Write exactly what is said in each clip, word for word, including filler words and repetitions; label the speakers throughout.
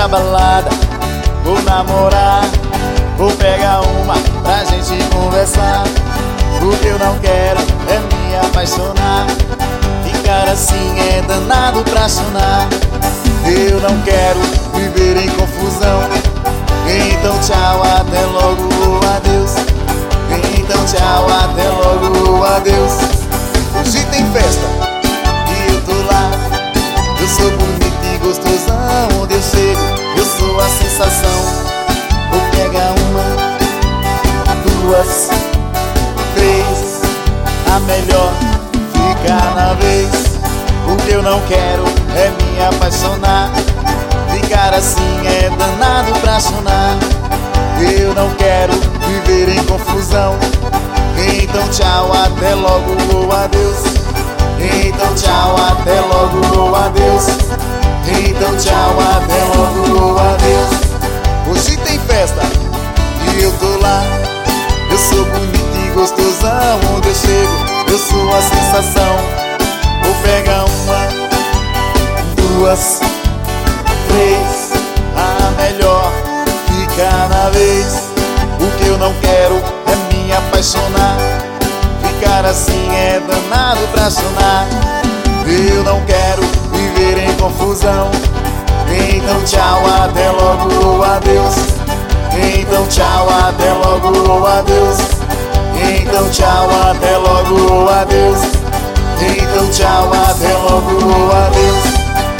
Speaker 1: pra balada, vou namorar, vou pegar uma pra gente conversar. O que eu não quero é me apaixonar, ficar assim é danado pra sonar. Eu não quero viver em confusão, então tchau, até logo, adeus. Então tchau, até logo, adeus. Hoje tem festa e eu tô lá, eu sou bonito e gostosão. Onde eu chego, eu sou a sensação. Vou pegar uma, duas, três, a melhor ficar na vez. O que eu não quero é me apaixonar, ficar assim é danado pra sonar. Eu não quero viver em confusão, então tchau, até logo, adeus. Então tchau, até logo, adeus. Então tchau, até logo, adeus. Hoje tem festa e eu tô lá, eu sou bonito e gostosão. Onde eu chego, eu sou a sensação. Vou pegar uma, duas, três, a melhor ficar na vez. O que eu não quero é me apaixonar, ficar assim é danado pra sonar. Eu não quero viver em confusão, então tchau, até logo, adeus. Então tchau, até logo, adeus. Então tchau, até logo, adeus. Então tchau, até logo, adeus.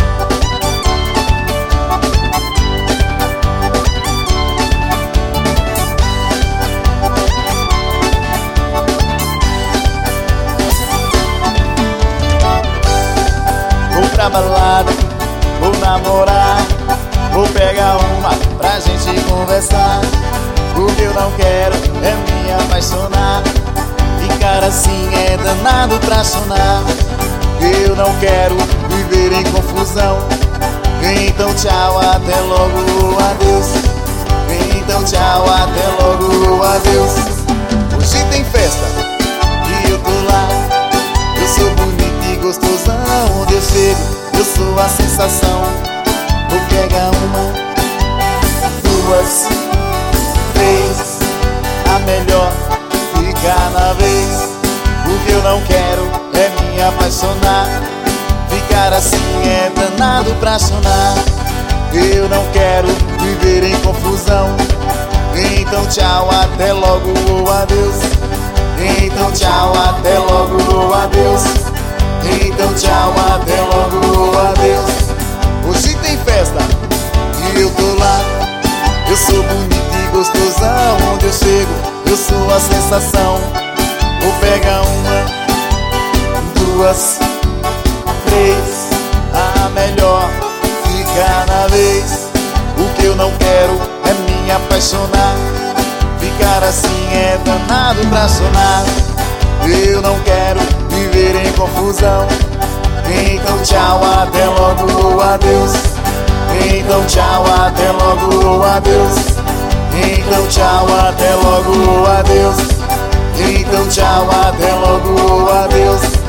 Speaker 1: Vou pra balada, vou namorar, vou pegar uma pra gente conversar. O que eu não quero é me apaixonar, ficar assim é danado pra sonar. Eu não quero viver em confusão, então tchau, até logo, adeus. Então tchau, até logo, adeus. Hoje tem festa e eu tô lá, eu sou bonito e gostosão. Onde eu chego, eu sou a sensação. Vou pegar uma, duas, três, a melhor ficar na vez. O que eu não quero é me apaixonar, ficar assim é danado pra sonar. Eu não quero viver em confusão, então tchau, até logo, adeus. Então tchau, até logo, adeus. Então tchau, até logo, adeus. Hoje tem festa e eu tô lá, eu sou bonito e gostosão. Onde eu chego, eu sou a sensação. Vou pegar uma, duas, três, a melhor ficar na vez. O que eu não quero é me apaixonar, ficar assim é danado pra sonar. Eu não quero viver em confusão, então tchau, até logo, adeus. Então tchau, até logo, adeus. Então tchau, até logo, adeus. Então tchau, até logo, adeus.